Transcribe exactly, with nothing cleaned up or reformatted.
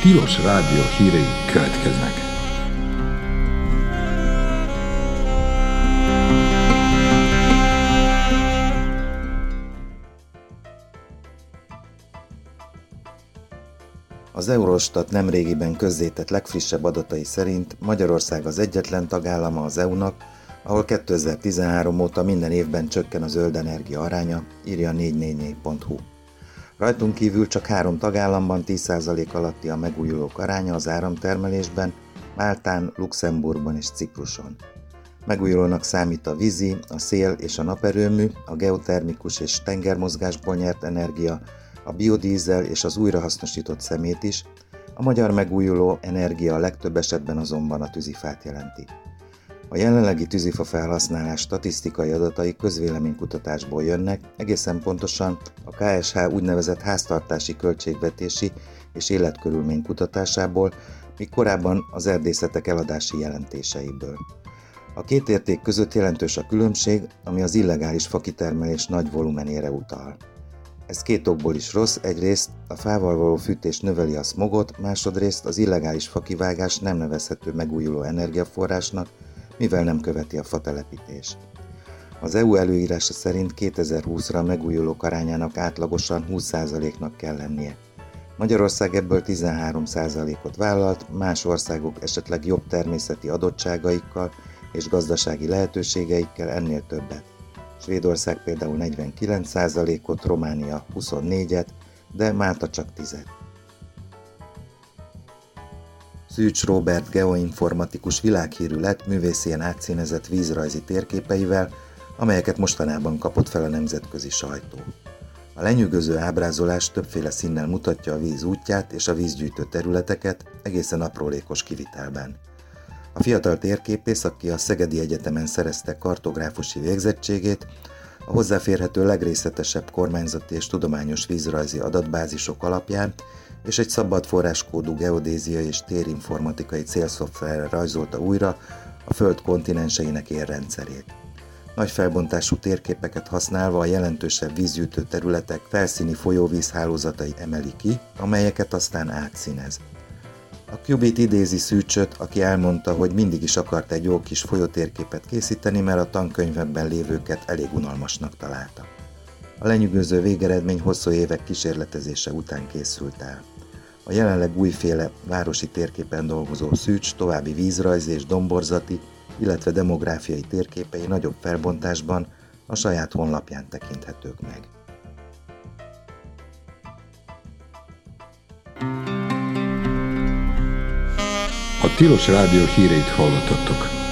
Tilos Rádió hírei következnek. Az Eurostat nemrégiben közzétett legfrissebb adatai szerint Magyarország az egyetlen tagállama az é u-nak, ahol kétezer-tizenhárom óta minden évben csökken a zöld energia aránya, írja a négy négy négy pont hu. Rajtunk kívül csak három tagállamban tíz százalék alatti a megújulók aránya az áramtermelésben, Máltán, Luxemburgban és Cipruson. Megújulónak számít a vízi, a szél és a naperőmű, a geotermikus és tengermozgásból nyert energia, a biodízel és az újrahasznosított szemét is, a magyar megújuló energia a legtöbb esetben azonban a tűzifát jelenti. A jelenlegi tűzifa felhasználás statisztikai adatai közvéleménykutatásból jönnek, egészen pontosan a ká es há úgynevezett háztartási költségvetési és életkörülmény kutatásából, míg korábban az erdészetek eladási jelentéseiből. A két érték között jelentős a különbség, ami az illegális fakitermelés nagy volumenére utal. Ez két okból is rossz, egyrészt a fával való fűtés növeli a szmogot, másodrészt az illegális fakivágás nem nevezhető megújuló energiaforrásnak, mivel nem követi a fatelepítés. Az é u előírása szerint kétezer-húszra a megújulók arányának átlagosan húsz százaléknak kell lennie. Magyarország ebből tizenhárom százalékot vállalt, más országok esetleg jobb természeti adottságaikkal és gazdasági lehetőségeikkel ennél többet. Svédország például negyvenkilenc százalékot, Románia huszonnégyet, de Málta csak tízet. Szűcs Róbert geoinformatikus világhírű lett művészien átszínezett vízrajzi térképeivel, amelyeket mostanában kapott fel a nemzetközi sajtó. A lenyűgöző ábrázolás többféle színnel mutatja a víz útját és a vízgyűjtő területeket, egészen aprólékos kivitelben. A fiatal térképész, aki a Szegedi Egyetemen szerezte kartográfusi végzettségét, a hozzáférhető legrészletesebb kormányzati és tudományos vízrajzi adatbázisok alapján és egy szabad forráskódú geodéziai és térinformatikai célszoftverrel rajzolta újra a Föld kontinenseinek érrendszerét. Nagy felbontású térképeket használva a jelentősebb vízgyűjtő területek felszíni folyóvízhálózatai emeli ki, amelyeket aztán átszínez. A Qubit idézi Szűcsöt, aki elmondta, hogy mindig is akart egy jó kis folyótérképet készíteni, mert a tankönyvekben lévőket elég unalmasnak találta. A lenyűgöző végeredmény hosszú évek kísérletezése után készült el. A jelenleg újféle városi térképen dolgozó Szűcs további vízrajzi és domborzati, illetve demográfiai térképei nagyobb felbontásban a saját honlapján tekinthetők meg. A Tilos Rádió híreit hallottatok.